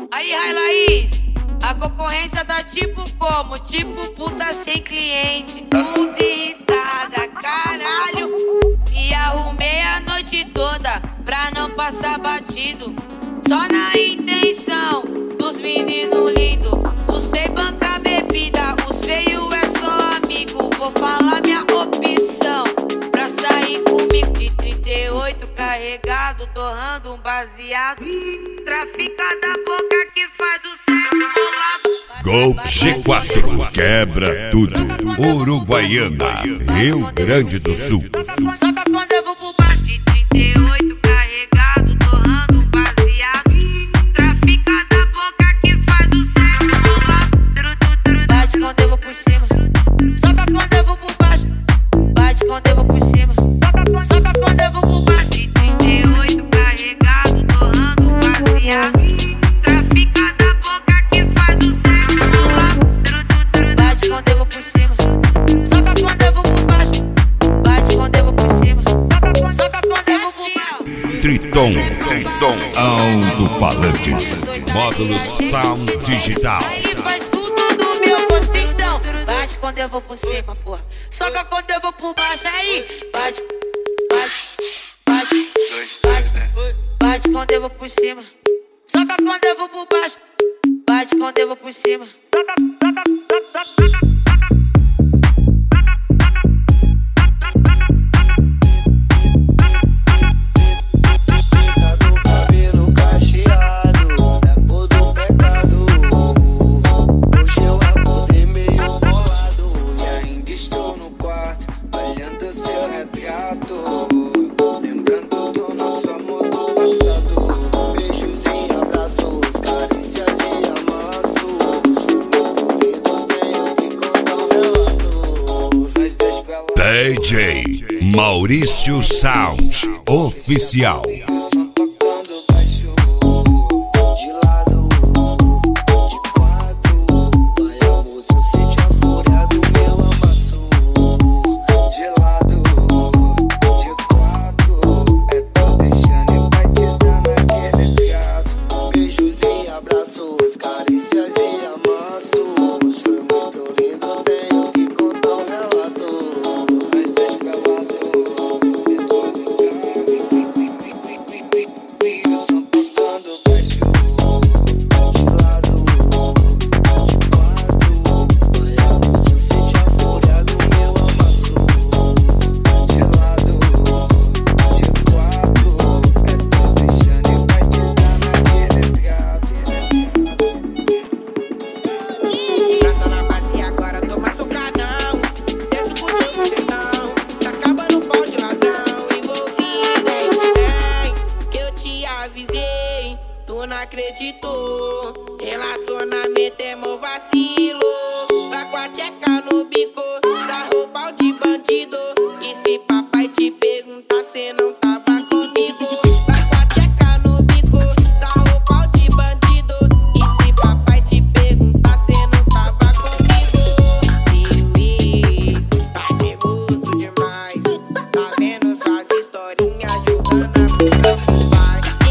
Aí, Laís, a concorrência tá tipo como? Tipo puta sem cliente, tudo irritada, caralho. Me arrumei a noite toda pra não passar batido, só na intenção dos meninos lindos. Os feios banca bebida, os feios é só amigo. Vou falar minha opção pra sair comigo. De 38 carregado, torrando um baseado. Trafica da boca que faz o sexo Gol G4, quebra tudo. Uruguaiana, Rio Grande do Sul. Saca quando eu vou por baixo. De 38 carregado, torrando um baseado. Trafica da boca que faz o sexo rolar. Bate quando eu vou por cima. Saca quando eu vou por baixo. Bate quando eu vou por cima. Saca quando eu vou por baixo. De 38 carregado, torrando um baseado. Trafica da boca que faz o sexo rolar. Bate quando eu vou por cima. Saca quando eu vou por baixo. Bate quando eu vou por cima. Saca quando eu vou por baixo. Triton, alto-falantes, módulos Sound Digital. Ele faz tudo do meu gosto, então. Bate quando eu vou por cima, porra. Soca quando eu vou por baixo, aí. Bate, bate, bate, bate. Bate quando eu vou por cima. Soca quando eu vou por baixo. Bate quando eu vou por cima. DJ Maurício Sound Oficial. Tu não acreditou, relacionamento é mó vacilo. Vai com a tcheca no bico, sarrou pau de bandido. E se papai te perguntar, cê não tava comigo. Vai com a tcheca no bico, sarrou pau de bandido. E se papai te perguntar, cê não tava comigo. Luiz, tá nervoso demais, tá vendo suas historinhas jogando a bunda pro pai.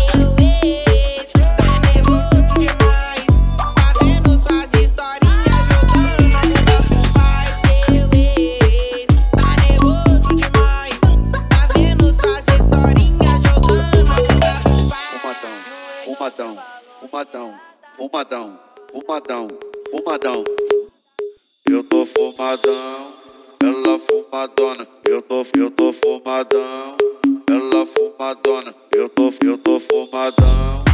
Fumadão. Eu tô fumadão, ela fumadona. Eu tô fumadão, ela fumadona. Eu tô fumadão.